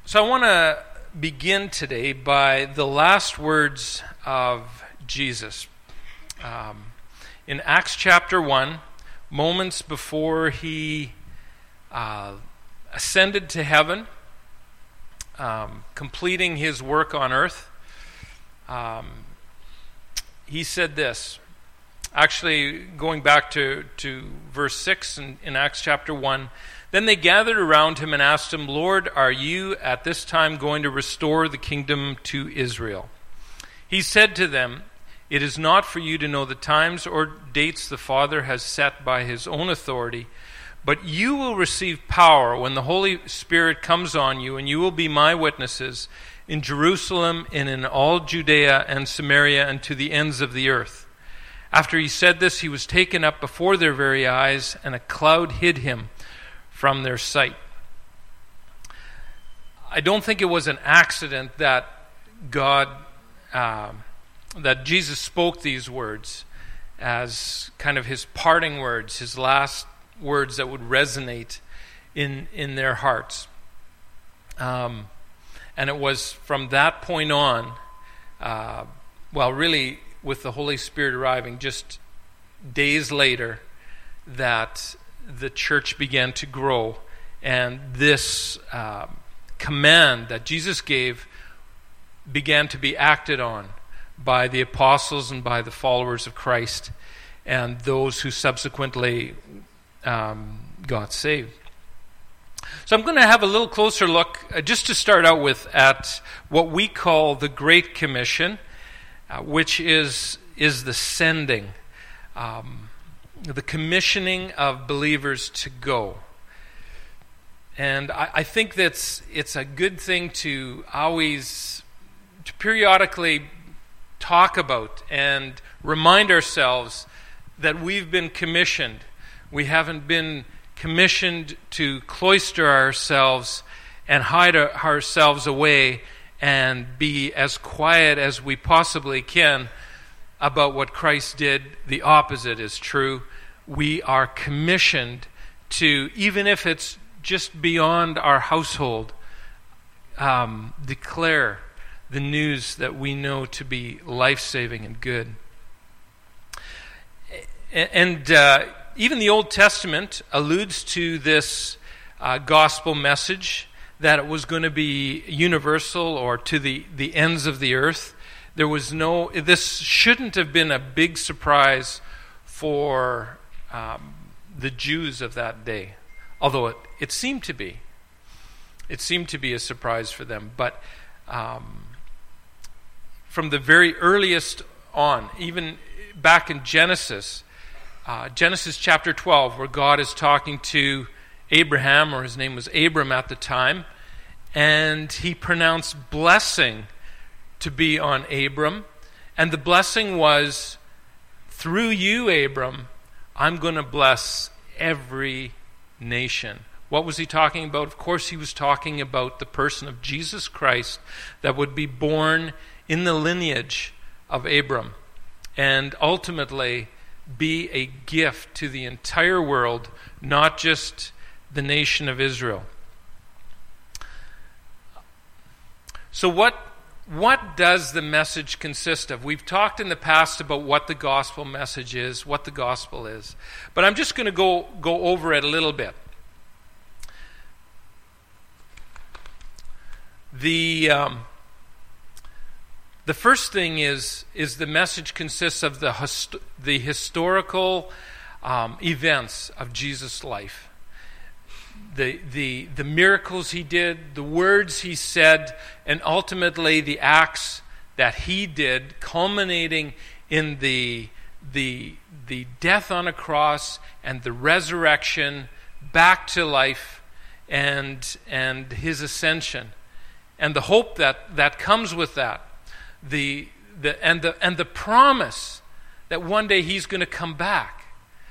So I want to begin today by the last words of Jesus. In Acts chapter 1, moments before he ascended to heaven, completing his work on earth, he said this. Actually, going back to verse 6 in Acts chapter 1, then they gathered around him and asked him, Lord, are you at this time going to restore the kingdom to Israel? He said to them, it is not for you to know the times or dates the Father has set by his own authority, but you will receive power when the Holy Spirit comes on you, and you will be my witnesses in Jerusalem and in all Judea and Samaria and to the ends of the earth. After he said this, he was taken up before their very eyes, and a cloud hid him from their sight. I don't think it was an accident that that Jesus spoke these words as kind of his parting words, his last words that would resonate in their hearts. And it was from that point on, really with the Holy Spirit arriving just days later, that the church began to grow, and this command that Jesus gave began to be acted on by the apostles and by the followers of Christ and those who subsequently got saved. So I'm going to have a little closer look, just to start out with, at what we call the Great Commission, which is the sending, the commissioning of believers to go. And I think that it's a good thing to periodically talk about and remind ourselves that we've been commissioned. We haven't been commissioned to cloister ourselves and hide ourselves away and be as quiet as we possibly can about what Christ did. The opposite is true. We are commissioned to, even if it's just beyond our household, declare the news that we know to be life-saving and good. And even the Old Testament alludes to this gospel message, that it was going to be universal or to the ends of the earth. This shouldn't have been a big surprise for the Jews of that day, although it seemed to be. It seemed to be a surprise for them. But from the very earliest on, even back in Genesis chapter 12, where God is talking to Abraham, or his name was Abram at the time, and he pronounced blessing to be on Abram, and the blessing was, through you, Abram, I'm going to bless every nation. What was he talking about? Of course, he was talking about the person of Jesus Christ that would be born in the lineage of Abram and ultimately be a gift to the entire world, not just the nation of Israel. So what does the message consist of? We've talked in the past about what the gospel message is, what the gospel is. But I'm just going to go over it a little bit. The first thing is the message consists of the historical events of Jesus' life. The miracles he did, the words he said, and ultimately the acts that he did, culminating in the death on a cross and the resurrection back to life and his ascension, and the hope that comes with that, and the promise that one day he's going to come back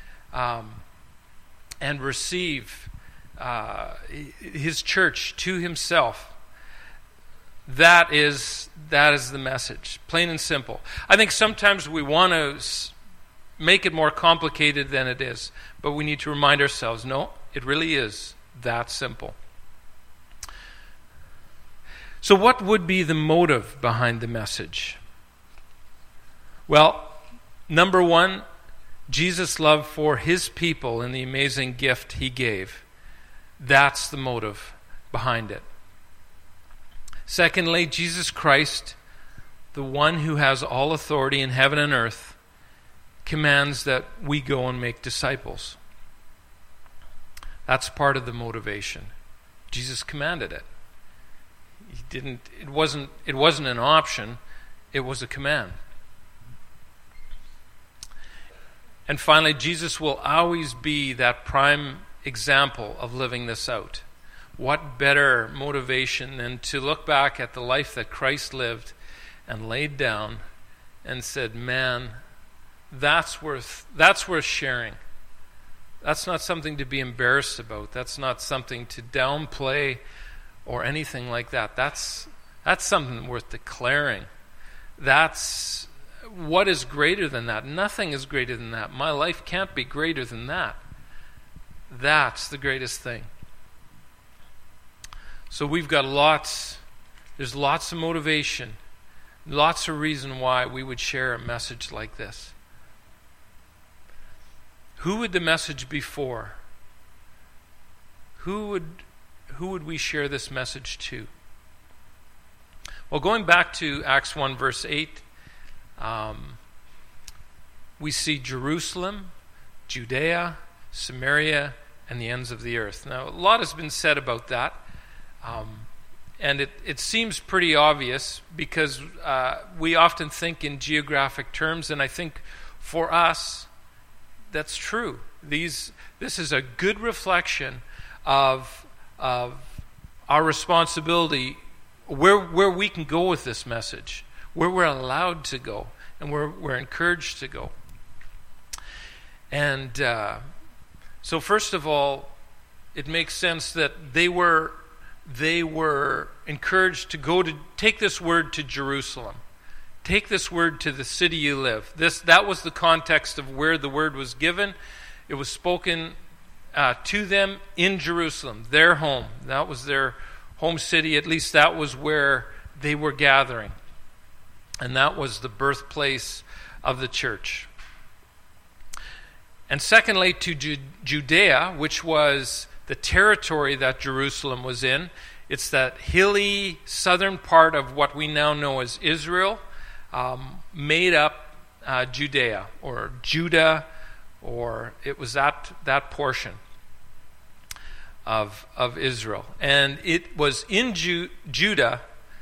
and receive his church to himself. That is the message, plain and simple. I think sometimes we want to make it more complicated than it is, but we need to remind ourselves, no, it really is that simple. So what would be the motive behind the message? Well, number one, Jesus' love for his people and the amazing gift he gave. That's the motive behind it. Secondly, Jesus Christ, the one who has all authority in heaven and earth, commands that we go and make disciples. That's part of the motivation. Jesus commanded it. It wasn't an option, it was a command. And finally, Jesus will always be that prime example of living this out. What better motivation than to look back at the life that Christ lived and laid down and said, man, that's worth sharing. That's not something to be embarrassed about. That's not something to downplay or anything like that. That's something worth declaring. That's what is greater than that? Nothing is greater than that. My life can't be greater than that. That's the greatest thing. So we've got there's lots of motivation, lots of reason why we would share a message like this. Who would the message be for? Who would we share this message to? Well, going back to Acts 1 verse 8, we see Jerusalem, Judea, Samaria, and the ends of the earth. Now, a lot has been said about that, and it seems pretty obvious because we often think in geographic terms, and I think for us, that's true. This is a good reflection of our responsibility, where we can go with this message, where we're allowed to go, and where we're encouraged to go. And so first of all, it makes sense that they were encouraged to take this word to Jerusalem. Take this word to the city you live. That was the context of where the word was given. It was spoken to them in Jerusalem, their home. That was their home city. At least that was where they were gathering. And that was the birthplace of the church. And secondly, to Judea, which was the territory that Jerusalem was in. It's that hilly southern part of what we now know as Israel, made up Judea, or Judah, or it was that portion of Israel. And it was in Judah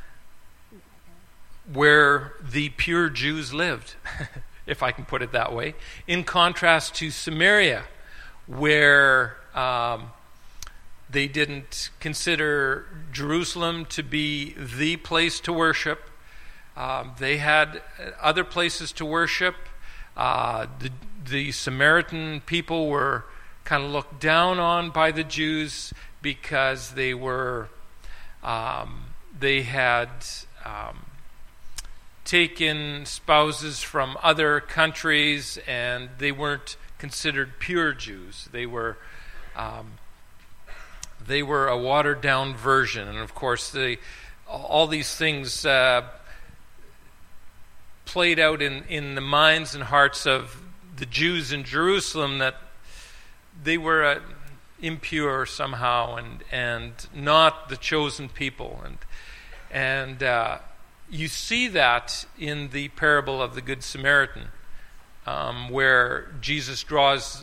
where the pure Jews lived, if I can put it that way, in contrast to Samaria, where they didn't consider Jerusalem to be the place to worship. They had other places to worship. The Samaritan people were kind of looked down on by the Jews because they had taken spouses from other countries, and they weren't considered pure Jews. They were a watered down version, and of course all these things played out in the minds and hearts of the Jews in Jerusalem, that they were impure somehow and not the chosen people, and you see that in the parable of the Good Samaritan, where Jesus draws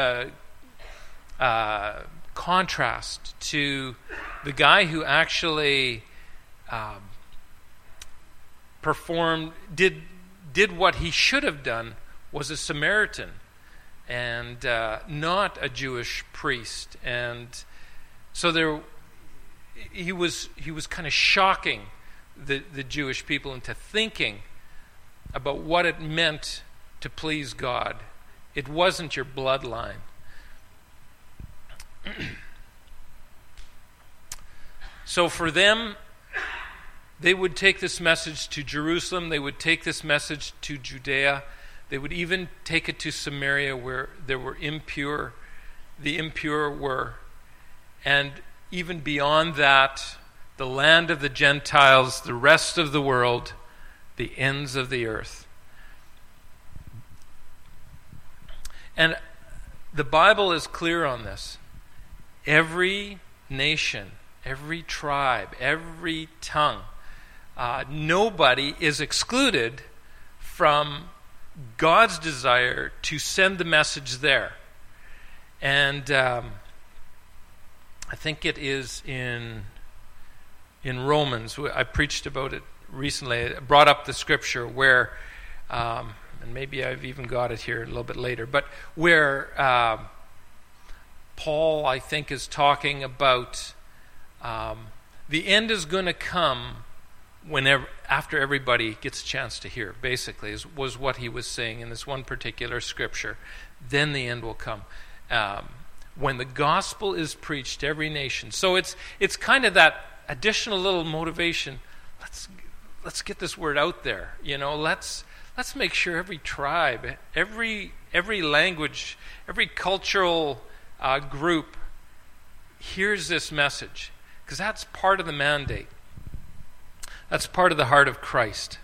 contrast to the guy who actually did what he should have done, was a Samaritan and not a Jewish priest. And so he was kind of shocking the Jewish people into thinking about what it meant to please God. It wasn't your bloodline. So for them, they would take this message to Jerusalem. They would take this message to Judea. They would even take it to Samaria, where there were the impure were. And even beyond that, the land of the Gentiles, the rest of the world, the ends of the earth. And the Bible is clear on this. Every nation, every tribe, every tongue, nobody is excluded from God's desire to send the message there. And I think it is in Romans. I preached about it recently. I brought up the scripture where, and maybe I've even got it here a little bit later, but where Paul, I think, is talking about the end is going to come after everybody gets a chance to hear, basically, was what he was saying in this one particular scripture. Then the end will come. When the gospel is preached to every nation. So it's kind of that additional little motivation. Let's get this word out there. Let's make sure every tribe, every language, every cultural group hears this message, because that's part of the mandate. That's part of the heart of Christ.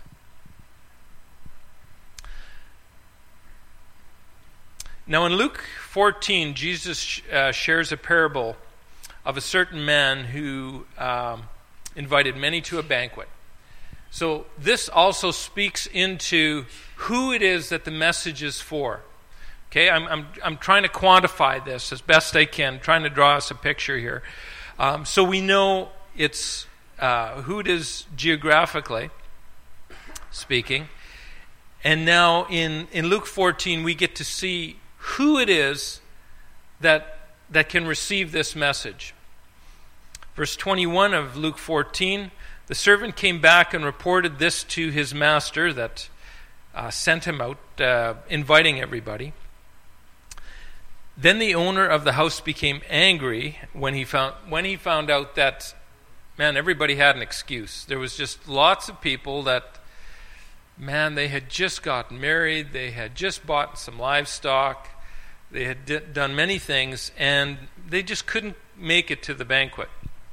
Now in Luke 14, Jesus shares a parable of a certain man who invited many to a banquet. So this also speaks into who it is that the message is for. Okay, I'm trying to quantify this as best I can, trying to draw us a picture here. So we know it's who it is geographically speaking. And now in Luke 14, we get to see who it is that can receive this message. Verse 21 of Luke 14, the servant came back and reported this to his master that sent him out, inviting everybody. Then the owner of the house became angry when he found out that, man, everybody had an excuse. There was just lots of people that, man, they had just gotten married, they had just bought some livestock, they had done many things, and they just couldn't make it to the banquet.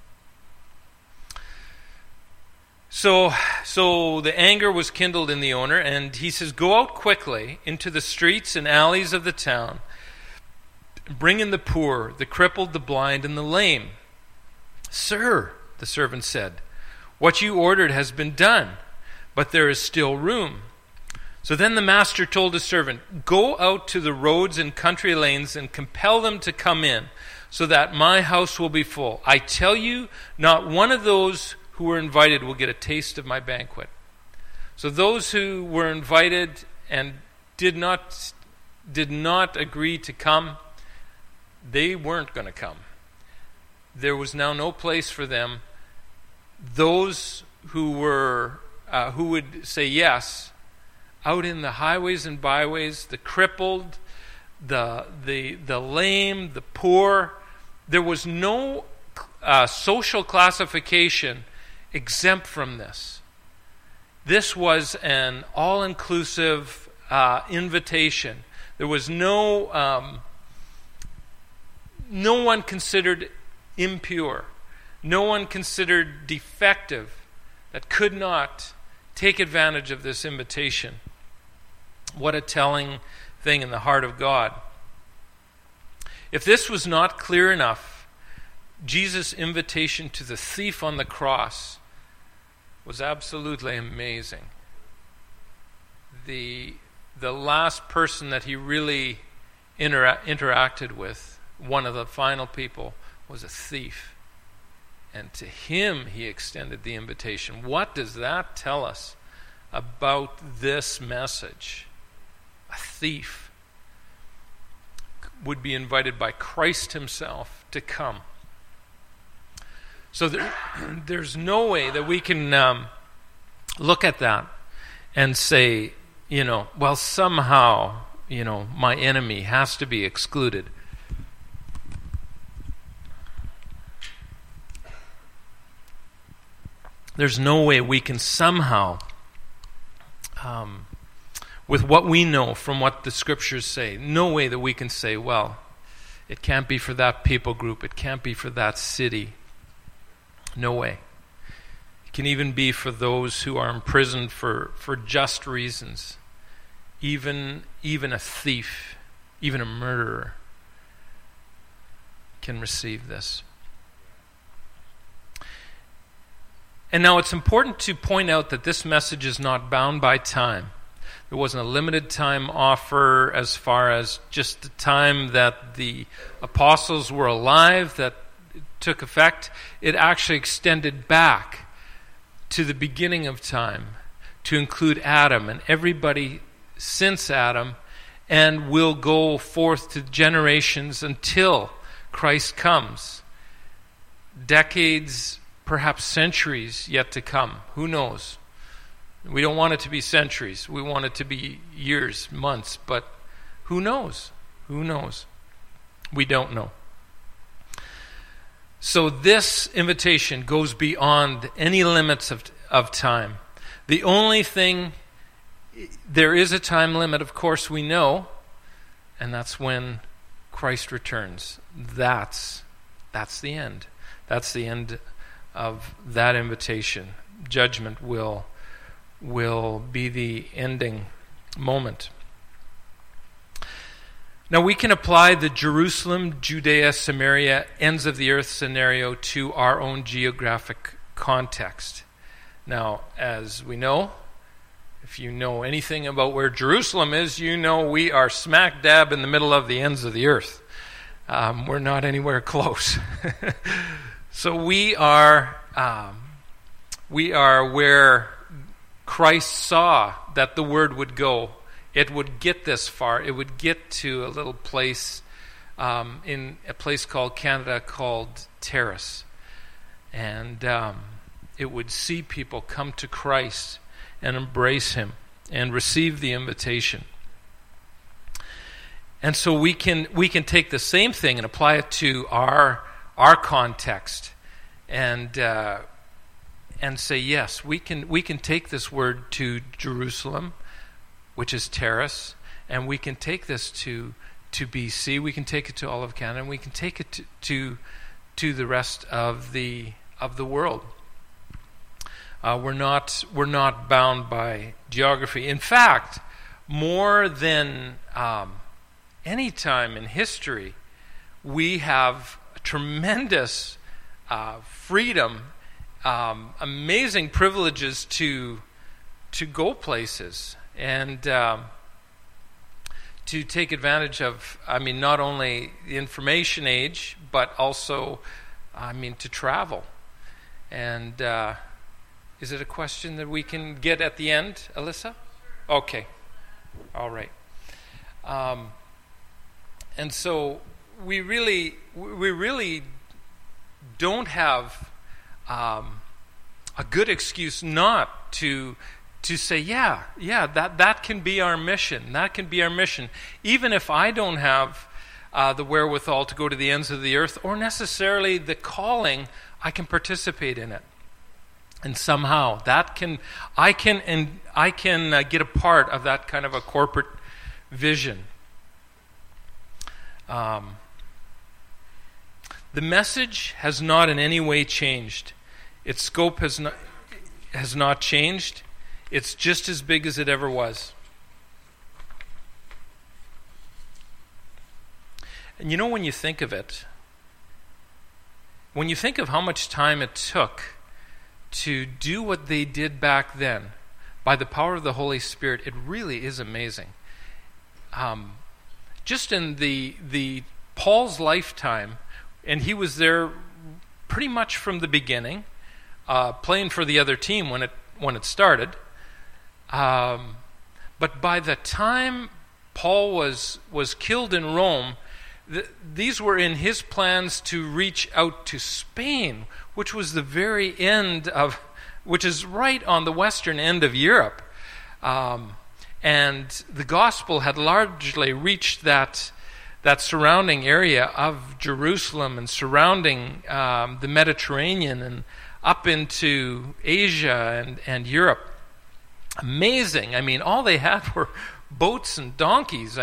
So the anger was kindled in the owner, and he says, "Go out quickly into the streets and alleys of the town, bring in the poor, the crippled, the blind, and the lame." "Sir," the servant said, "what you ordered has been done, but there is still room." So then the master told his servant, "Go out to the roads and country lanes and compel them to come in, so that my house will be full. I tell you, not one of those who were invited will get a taste of my banquet." So those who were invited and did not agree to come, they weren't going to come. There was now no place for them. Those who would say yes, out in the highways and byways, the crippled, the lame, the poor, there was no social classification exempt from this. This was an all-inclusive invitation. There was no one considered impure, no one considered defective that could not take advantage of this invitation. What a telling thing in the heart of God. If this was not clear enough, Jesus' invitation to the thief on the cross was absolutely amazing. The last person that he really interacted with, one of the final people, was a thief. And to him he extended the invitation. What does that tell us about this message? A thief would be invited by Christ himself to come. So there's no way that we can look at that and say, well, somehow, my enemy has to be excluded. There's no way we can somehow, with what we know from what the scriptures say, no way that we can say, well, it can't be for that people group, it can't be for that city. No way. can even be for those who are imprisoned for just reasons. Even a thief, even a murderer can receive this. And now it's important to point out that this message is not bound by time. There wasn't a limited time offer as far as just the time that the apostles were alive that it took effect. It actually extended back to the beginning of time to include Adam and everybody since Adam, and will go forth to generations until Christ comes. Decades, perhaps centuries yet to come. Who knows? We don't want it to be centuries. We want it to be years, months, but who knows? Who knows? We don't know. So this invitation goes beyond any limits of time. The only thing, there is a time limit, of course, we know, and that's when Christ returns. That's the end. That's the end of that invitation. Judgment will be the ending moment. Now we can apply the Jerusalem, Judea, Samaria, ends of the earth scenario to our own geographic context. Now, as we know, if you know anything about where Jerusalem is, you know we are smack dab in the middle of the ends of the earth. We're not anywhere close. So we are where Christ saw that the word would go. It would get this far. It would get to a little place in a place called Canada called Terrace. And it would see people come to Christ and embrace him and receive the invitation. And so we can take the same thing and apply it to our context and say, yes, we can take this word to Jerusalem, which is Terrace, and we can take this to BC, we can take it to all of Canada, and we can take it to the rest of the world. We're not bound by geography. In fact, more than any time in history, we have tremendous freedom, amazing privileges to go places and to take advantage of, not only the information age, but also, to travel. And is it a question that we can get at the end, Alyssa? Okay. All right. And so we really don't have a good excuse not to say, that can be our mission. That can be our mission. Even if I don't have the wherewithal to go to the ends of the earth, or necessarily the calling, I can participate in it. And somehow I can get a part of that kind of a corporate vision. The message has not in any way changed. Its scope has not changed. It's just as big as it ever was. And when you think of it, when you think of how much time it took to do what they did back then, by the power of the Holy Spirit, it really is amazing. Just in the Paul's lifetime, and he was there pretty much from the beginning, playing for the other team when it started. But by the time Paul was killed in Rome, these were in his plans to reach out to Spain, which was the very end which is right on the western end of Europe. And the gospel had largely reached that surrounding area of Jerusalem and surrounding the Mediterranean and up into Asia and Europe. Amazing. All they had were boats and donkeys.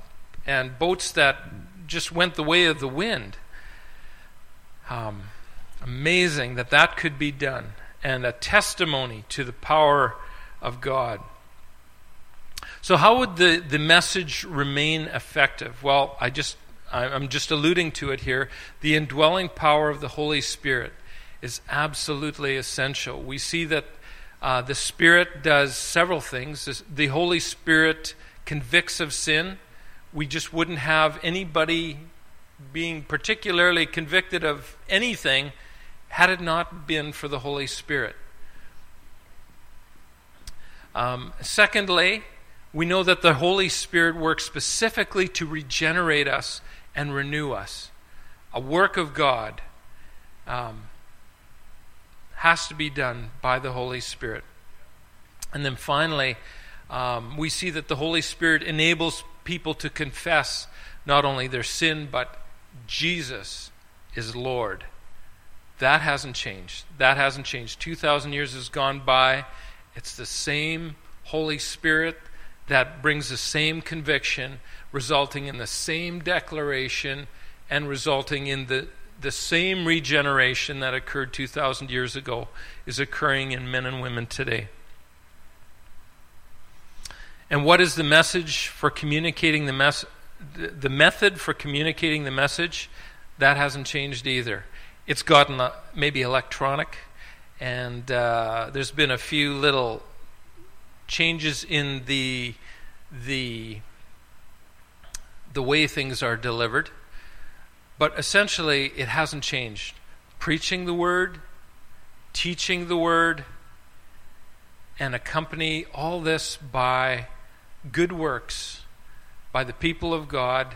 And boats that just went the way of the wind. Amazing that that could be done, and a testimony to the power of God. So how would the message remain effective? Well, I'm just alluding to it here. The indwelling power of the Holy Spirit is absolutely essential. We see that the Spirit does several things. The Holy Spirit convicts of sin. We just wouldn't have anybody being particularly convicted of anything had it not been for the Holy Spirit. Secondly, we know that the Holy Spirit works specifically to regenerate us and renew us. A work of God has to be done by the Holy Spirit. And then finally, we see that the Holy Spirit enables people to confess not only their sin, but Jesus is Lord. That hasn't changed. 2,000 years has gone by. It's the same Holy Spirit that brings the same conviction, resulting in the same declaration and resulting in the same regeneration that occurred 2,000 years ago is occurring in men and women today. And what is the message for communicating the method for communicating the message? That hasn't changed either. It's gotten maybe electronic, and there's been a few little changes in the way things are delivered, but essentially it hasn't changed. Preaching the Word, teaching the Word, and accompany all this by good works, by the people of God,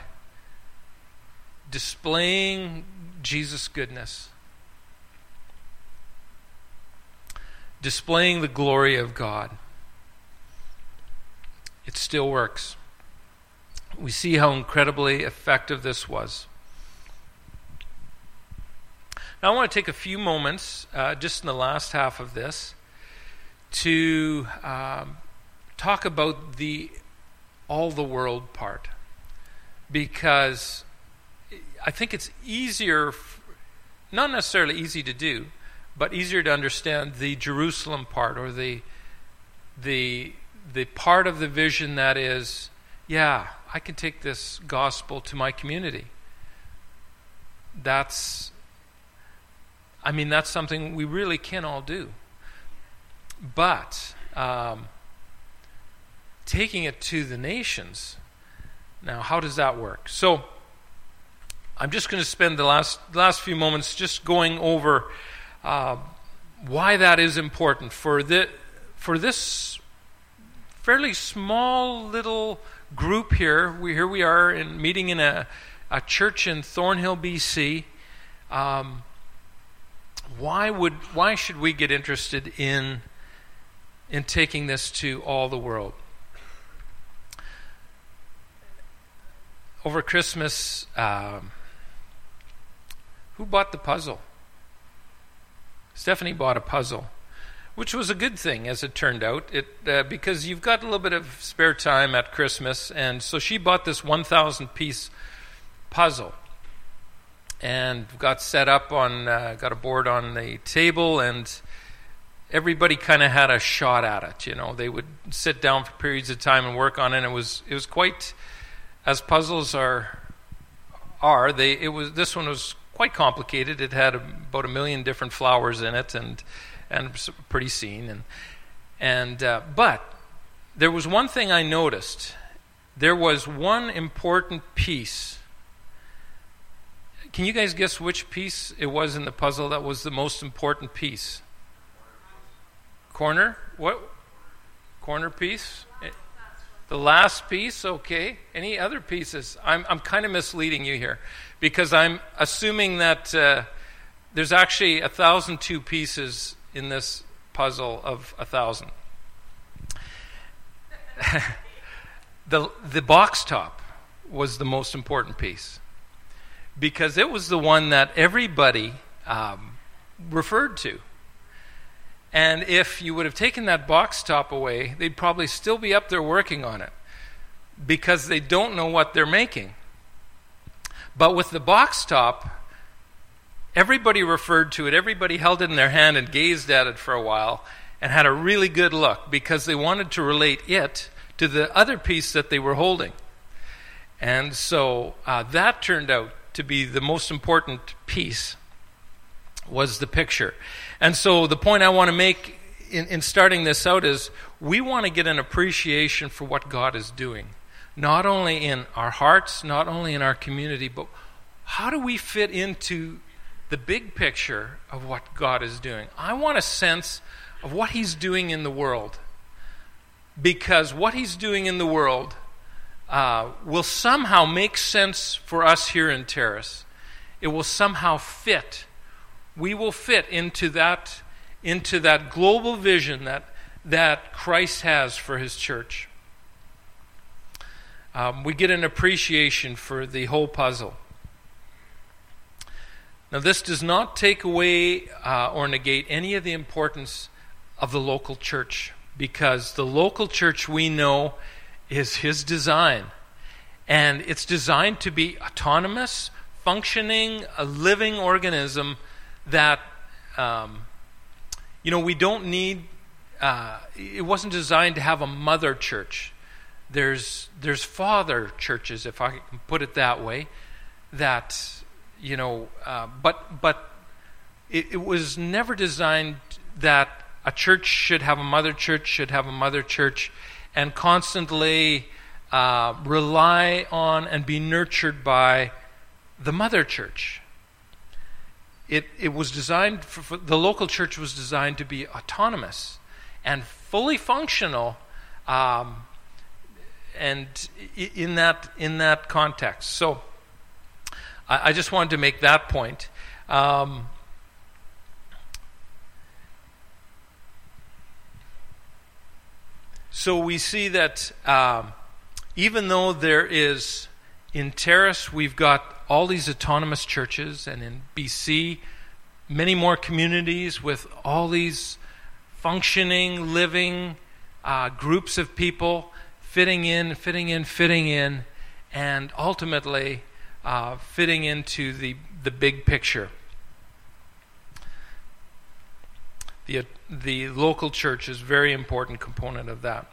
displaying Jesus' goodness, displaying the glory of God. It still works. We see how incredibly effective this was. Now I want to take a few moments, just in the last half of this, to talk about the all the world part, because I think it's easier, not necessarily easy to do, but easier to understand the Jerusalem part, or the part of the vision that is, yeah, I can take this gospel to my community. That's something we really can all do. But taking it to the nations, now how does that work? So I'm just going to spend the last few moments just going over why that is important for this fairly small little group here. Here we are meeting in a church in Thornhill, BC. Why should we get interested in taking this to all the world? Over Christmas, who bought the puzzle? Stephanie bought a puzzle, which was a good thing, as it turned out, because you've got a little bit of spare time at Christmas, and so she bought this 1,000-piece puzzle, and got set up on, got a board on the table, and everybody kind of had a shot at it. You know, they would sit down for periods of time and work on it. And it was quite, as puzzles are. This one was quite complicated. It had about 1 million different flowers in it, and pretty scene. But there was one thing I noticed. There was one important piece. Can you guys guess which piece it was in the puzzle that was the most important piece? Corner? What? Corner piece? The last piece? Okay. Any other pieces? I'm kind of misleading you here, because I'm assuming that there's actually 1,002 pieces in this puzzle of 1,000. The box top was the most important piece, because it was the one that everybody referred to. And if you would have taken that box top away, they'd probably still be up there working on it, because they don't know what they're making. But with the box top, everybody referred to it. Everybody held it in their hand and gazed at it for a while and had a really good look because they wanted to relate it to the other piece that they were holding. And so that turned out to be the most important piece, was the picture. And so the point I want to make in starting this out is we want to get an appreciation for what God is doing, not only in our hearts, not only in our community, but how do we fit into the big picture of what God is doing? I want a sense of what he's doing in the world, because what he's doing in the world will somehow make sense for us here in Terrace. It will somehow fit. We will fit into that global vision that Christ has for his church. We get an appreciation for the whole puzzle. Now, this does not take away or negate any of the importance of the local church, because the local church, we know, is his design. And it's designed to be autonomous, functioning, a living organism that, we don't need, it wasn't designed to have a mother church. There's father churches, if I can put it that way, that, but it was never designed that a church should have a mother church, and constantly rely on and be nurtured by the mother church. It was designed, for the local church was designed to be autonomous and fully functional, and in that context. So I just wanted to make that point. So we see that even though there is, in Terrace, we've got all these autonomous churches, and in BC, many more communities with all these functioning, living groups of people fitting in, and ultimately fitting into the big picture. The local church is a very important component of that.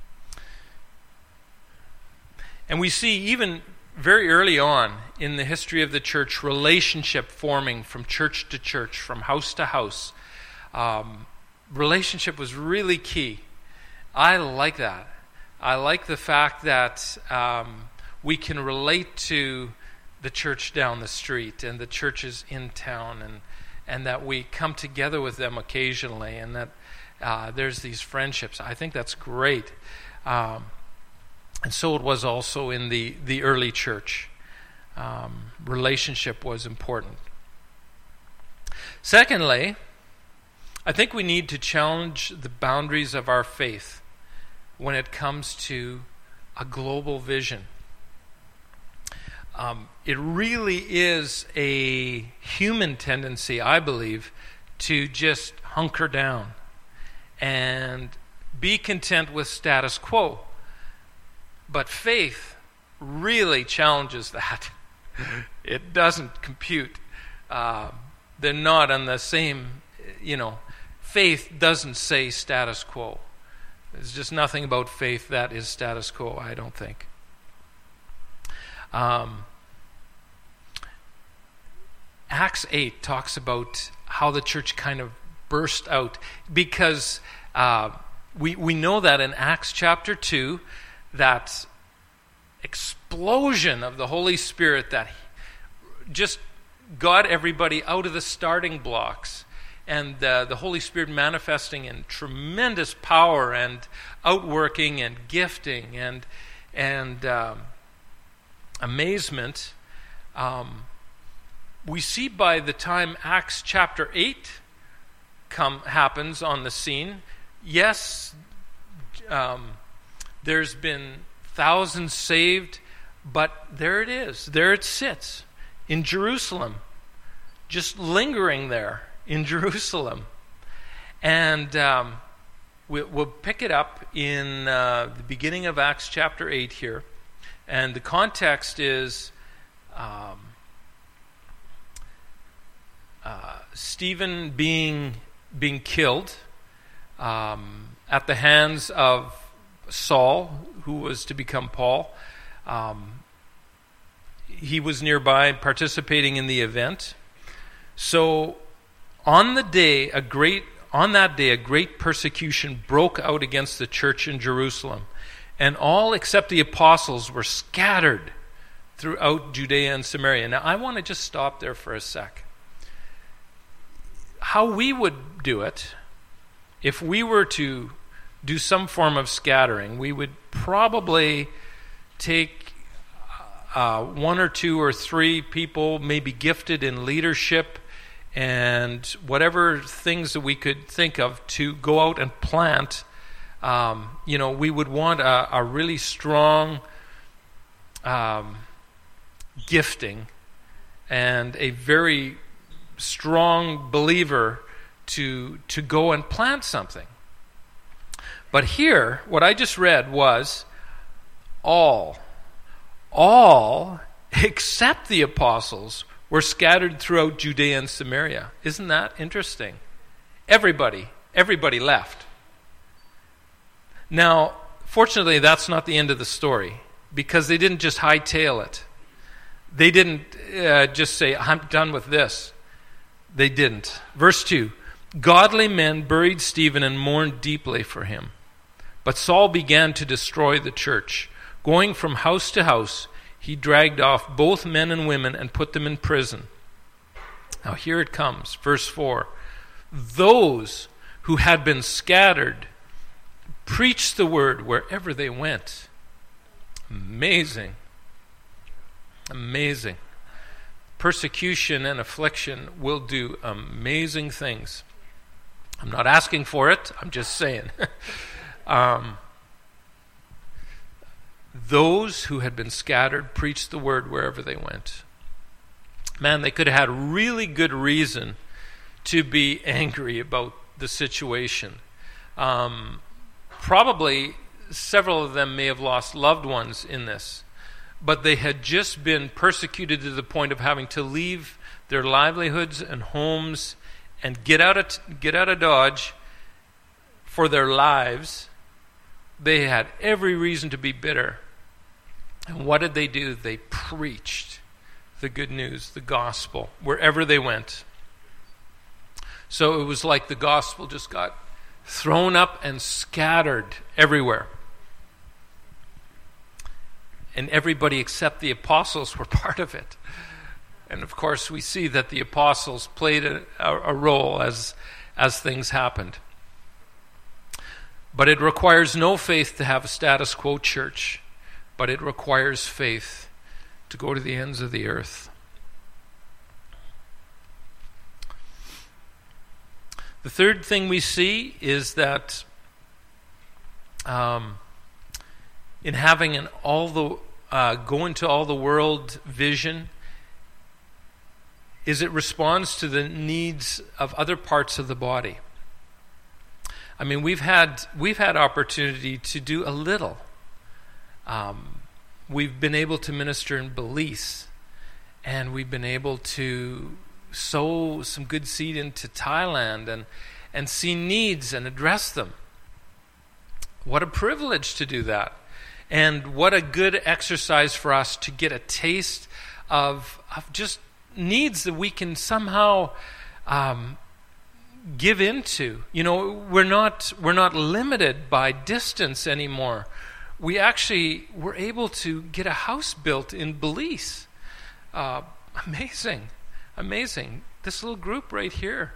And we see even very early on in the history of the church, relationship forming from church to church, from house to house. Relationship was really key. I like that. I like the fact that we can relate to the church down the street and the churches in town, and that we come together with them occasionally, and that there's these friendships. I think that's great. And so it was also in the early church. Relationship was important. Secondly, I think we need to challenge the boundaries of our faith when it comes to a global vision. It really is a human tendency, I believe, to just hunker down and be content with status quo. But faith really challenges that. It doesn't compute. They're not on the same, faith doesn't say status quo. There's just nothing about faith that is status quo, I don't think. Acts 8 talks about how the church kind of burst out, because we know that in Acts chapter 2, that explosion of the Holy Spirit that just got everybody out of the starting blocks, and the Holy Spirit manifesting in tremendous power and outworking and gifting and amazement. We see by the time Acts chapter 8 happens on the scene, yes, there's been thousands saved, but there it is. There it sits in Jerusalem, just lingering there in Jerusalem. And we'll pick it up in the beginning of Acts chapter 8 here. And the context is Stephen being killed at the hands of Saul, who was to become Paul. He was nearby participating in the event. So on that day, a great persecution broke out against the church in Jerusalem, and all except the apostles were scattered throughout Judea and Samaria. Now, I want to just stop there for a sec. How we would do it, if we were to do some form of scattering, we would probably take 1 or 2 or 3 people, maybe gifted in leadership and whatever things that we could think of, to go out and plant. We would want a really strong gifting and a very strong believer to go and plant something. But here, what I just read was all except the apostles were scattered throughout Judea and Samaria. Isn't that interesting? Everybody left. Now, fortunately, that's not the end of the story, because they didn't just hightail it. They didn't just say, I'm done with this. They didn't. Verse 2, godly men buried Stephen and mourned deeply for him. But Saul began to destroy the church. Going from house to house, he dragged off both men and women and put them in prison. Now here it comes, verse 4. Those who had been scattered preached the word wherever they went. Amazing. Amazing. Persecution and affliction will do amazing things. I'm not asking for it, I'm just saying. Those who had been scattered preached the word wherever they went. Man, they could have had really good reason to be angry about the situation. Probably several of them may have lost loved ones in this, but they had just been persecuted to the point of having to leave their livelihoods and homes and get out of Dodge for their lives. They had every reason to be bitter. And what did they do? They preached the good news, the gospel, wherever they went. So it was like the gospel just got thrown up and scattered everywhere. And everybody except the apostles were part of it. And of course we see that the apostles played a role as things happened. But it requires no faith to have a status quo church, but it requires faith to go to the ends of the earth. The third thing we see is that in having an go into all the world vision, is it responds to the needs of other parts of the body. I mean, we've had opportunity to do a little. We've been able to minister in Belize, and we've been able to sow some good seed into Thailand and see needs and address them. What a privilege to do that. And what a good exercise for us to get a taste of just needs that we can somehow give into. You know, we're not limited by distance anymore. We actually were able to get a house built in Belize. Amazing. This little group right here,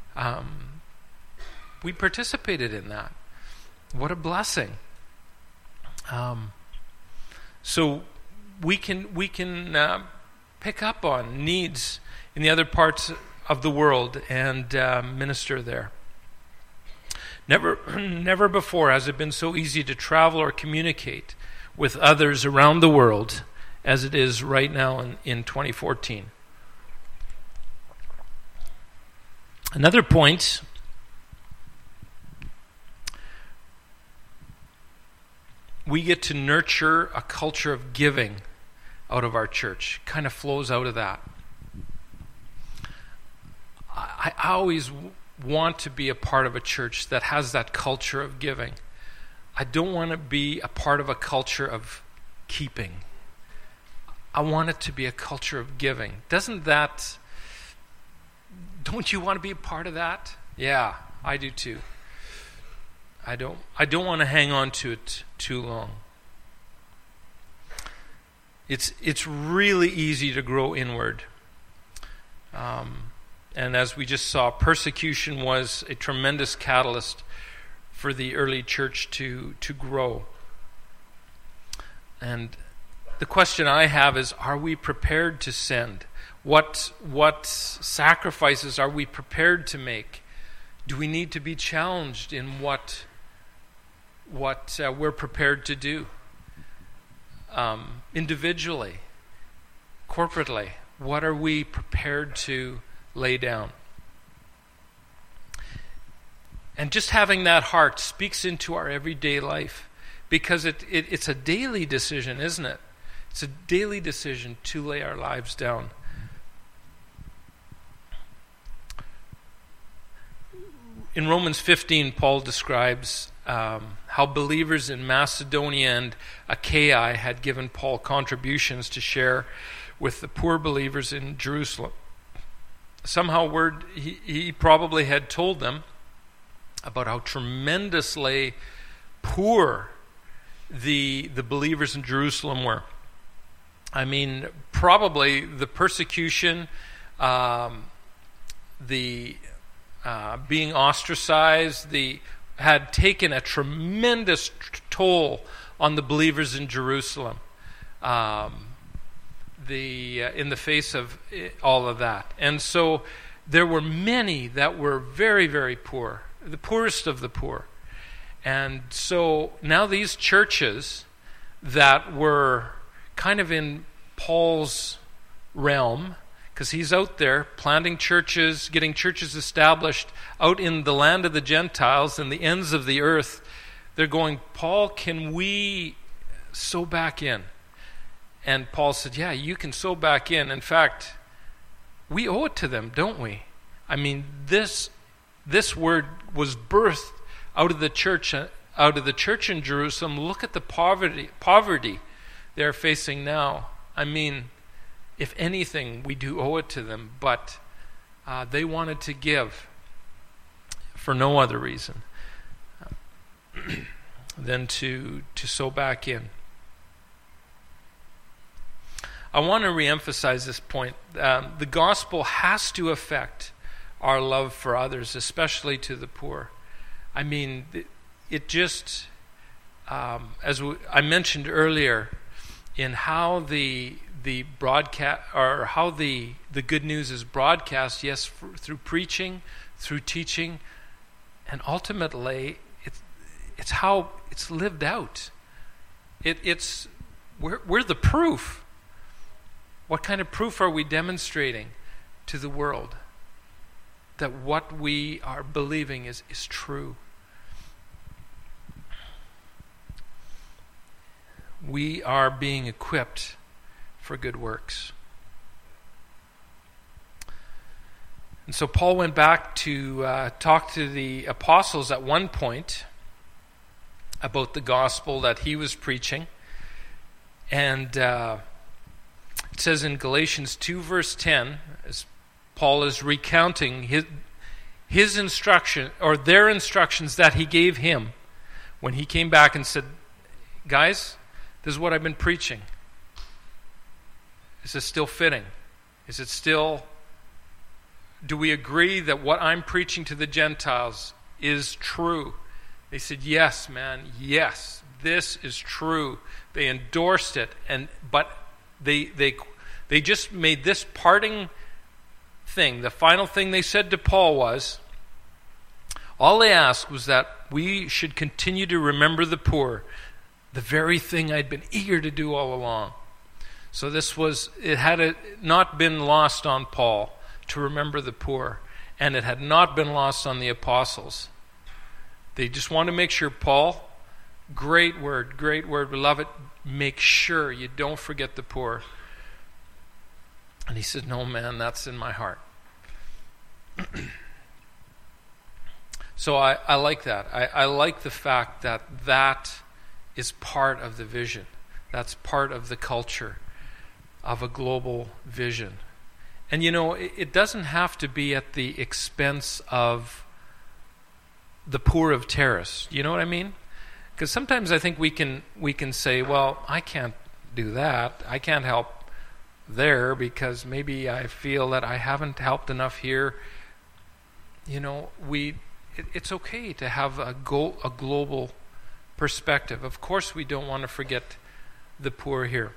we participated in that. What a blessing. So we can pick up on needs in the other parts of the world and minister there. Never before has it been so easy to travel or communicate with others around the world as it is right now in 2014. Another point, we get to nurture a culture of giving out of our church. Kind of flows out of that. I always want to be a part of a church that has that culture of giving. I don't want to be a part of a culture of keeping. I want it to be a culture of giving. Don't you want to be a part of that? Yeah, I do too. I don't want to hang on to it too long. It's really easy to grow inward. And as we just saw, persecution was a tremendous catalyst for the early church to grow. And the question I have is, are we prepared to send? What sacrifices are we prepared to make? Do we need to be challenged in what we're prepared to do? Individually, corporately, what are we prepared to lay down? And just having that heart speaks into our everyday life, because it's a daily decision, isn't it? It's a daily decision to lay our lives down. In Romans 15, Paul describes how believers in Macedonia and Achaia had given Paul contributions to share with the poor believers in Jerusalem. Somehow he probably had told them about how tremendously poor the believers in Jerusalem were. I mean, probably the persecution, being ostracized, had taken a tremendous toll on the believers in Jerusalem. In the face of all of that. And so there were many that were very, very poor, the poorest of the poor. And so now these churches that were kind of in Paul's realm, because he's out there planting churches, getting churches established out in the land of the Gentiles and the ends of the earth, they're going, Paul, can we sow back in? And Paul said, yeah, you can sow back in. In fact, we owe it to them, don't we? I mean, this word was birthed out of the church in Jerusalem. Look at the poverty they're facing now. I mean, if anything, we do owe it to them, but they wanted to give for no other reason than to sow back in. I want to reemphasize this point. The gospel has to affect our love for others, especially to the poor. I mean, it just, as I mentioned earlier, in how the broadcast, or how the good news is broadcast, yes, through preaching, through teaching, and ultimately, it's how it's lived out. We're the proof. What kind of proof are we demonstrating to the world that what we are believing is true? We are being equipped for good works. And so Paul went back to talk to the apostles at one point about the gospel that he was preaching. And it says in Galatians 2 verse 10, as Paul is recounting his instruction, or their instructions that he gave him when he came back and said, guys, this is what I've been preaching. Is this still fitting? Is it still, do we agree that what I'm preaching to the Gentiles is true? They said, yes, man, yes, this is true. They endorsed it, but they just made this parting thing. The final thing they said to Paul was, all they asked was that we should continue to remember the poor, the very thing I'd been eager to do all along. So it had not been lost on Paul to remember the poor, and it had not been lost on the apostles. They just want to make sure, Paul, great word, we love it. Make sure you don't forget the poor. And he said, no, man, that's in my heart. So I like that. I like the fact that that is part of the vision. That's part of the culture of a global vision. And it doesn't have to be at the expense of the poor of Terrace. You know what I mean? Because sometimes I think we can say, well, I can't do that. I can't help there because maybe I feel that I haven't helped enough here. It's okay to have a global perspective. Of course, we don't want to forget the poor here.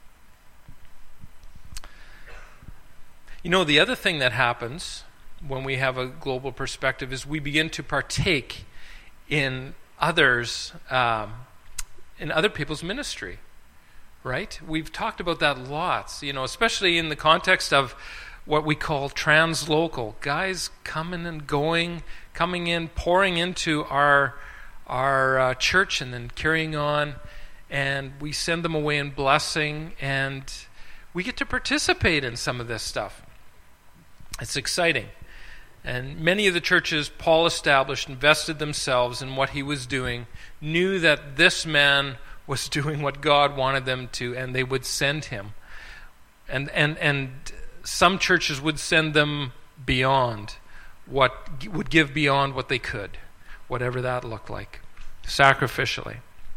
The other thing that happens when we have a global perspective is we begin to partake in others, in other people's ministry, right? We've talked about that lots, especially in the context of what we call translocal. Guys coming and going, coming in, pouring into our church and then carrying on, and we send them away in blessing, and we get to participate in some of this stuff. It's exciting. And many of the churches Paul established invested themselves in what he was doing, knew that this man was doing what God wanted them to, and they would send him. And some churches would send them beyond would give beyond what they could, whatever that looked like, sacrificially.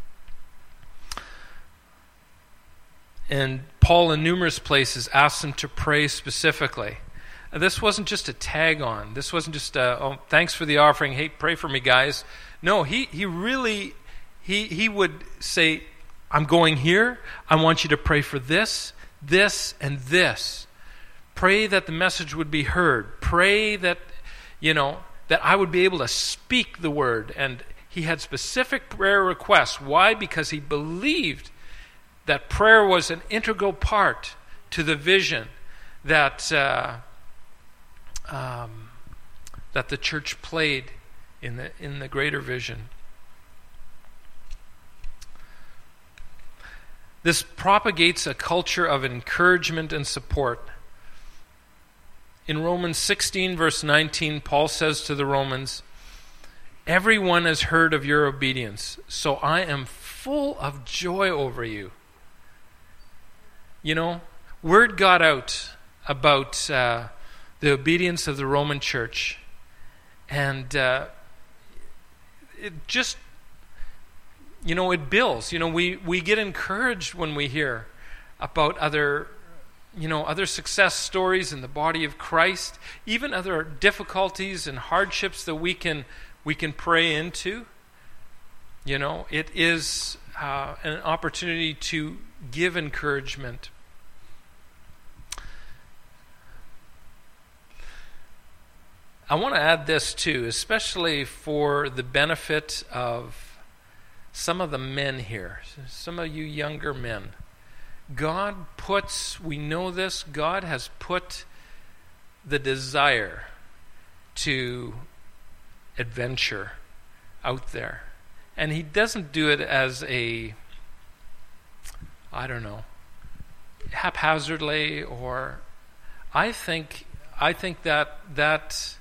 And Paul in numerous places asked them to pray specifically. This wasn't just a tag on. This wasn't just thanks for the offering. Hey, pray for me, guys. No, he really would say, I'm going here. I want you to pray for this, this, and this. Pray that the message would be heard. Pray that, that I would be able to speak the word. And he had specific prayer requests. Why? Because he believed that prayer was an integral part to the vision that the church played in the greater vision. This propagates a culture of encouragement and support. In Romans 16, verse 19, Paul says to the Romans, "Everyone has heard of your obedience, so I am full of joy over you." Word got out about the obedience of the Roman church, and it just, it builds. We get encouraged when we hear about other success stories in the body of Christ, even other difficulties and hardships that we can pray into. It is an opportunity to give encouragement. I want to add this too, especially for the benefit of some of the men here, some of you younger men. We know this, God has put the desire to adventure out there. And he doesn't do it as haphazardly, or I think that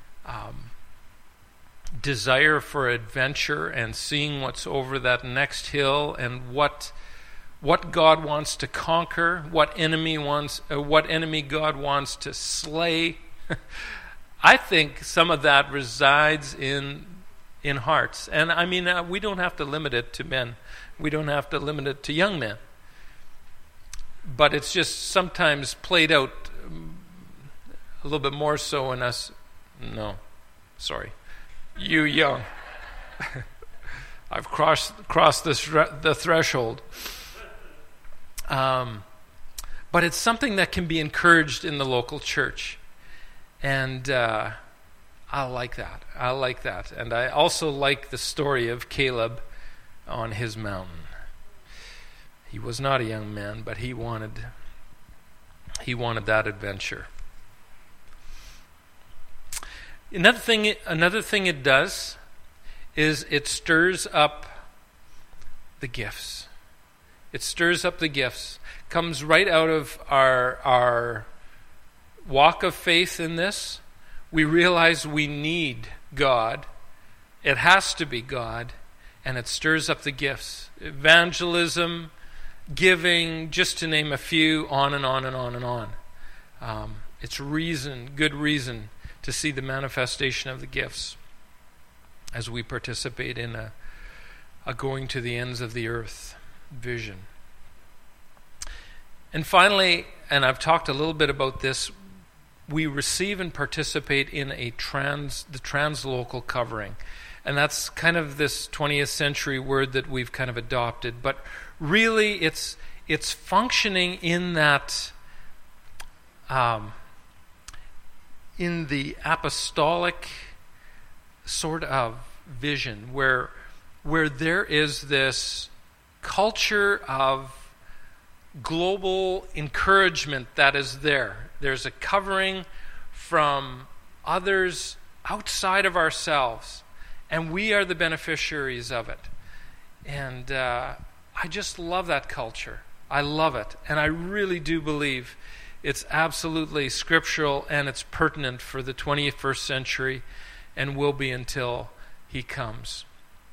desire for adventure and seeing what's over that next hill and what God wants to conquer, what enemy God wants to slay. I think some of that resides in hearts. And I mean, we don't have to limit it to men. We don't have to limit it to young men. But it's just sometimes played out a little bit more so in us. No, sorry. You young. I've crossed the threshold. But it's something that can be encouraged in the local church. And I like that. And I also like the story of Caleb on his mountain. He was not a young man, but he wanted that adventure. Another thing it does is it stirs up the gifts. It stirs up the gifts. Comes right out of our walk of faith in this. we realize we need God. It has to be God, and it stirs up the gifts. Evangelism, giving, just to name a few, on and on and on and on. It's good reason to see the manifestation of the gifts as we participate in a going to the ends of the earth vision. And finally, and I've talked a little bit about this, we receive and participate in the translocal covering. And that's kind of this 20th century word that we've kind of adopted. But really, it's functioning in that, in the apostolic sort of vision, where there is this culture of global encouragement that is there. There's a covering from others outside of ourselves, and we are the beneficiaries of it. And I just love that culture. I love it. And I really do believe it's absolutely scriptural and it's pertinent for the 21st century and will be until He comes.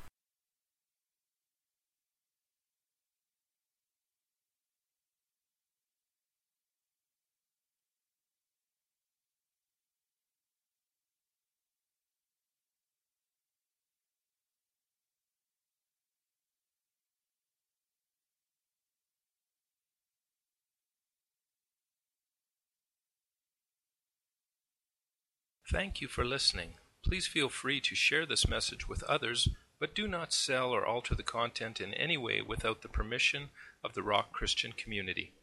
Thank you for listening. Please feel free to share this message with others, but do not sell or alter the content in any way without the permission of the Rock Christian community.